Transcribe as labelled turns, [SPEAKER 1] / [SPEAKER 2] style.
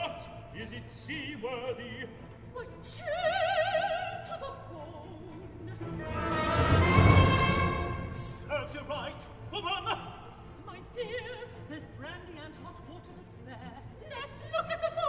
[SPEAKER 1] not? Is it seaworthy?
[SPEAKER 2] We're chilled to the bone.
[SPEAKER 1] Serves you right, woman!
[SPEAKER 2] My dear, there's brandy and hot water to spare. Let's look at the boat.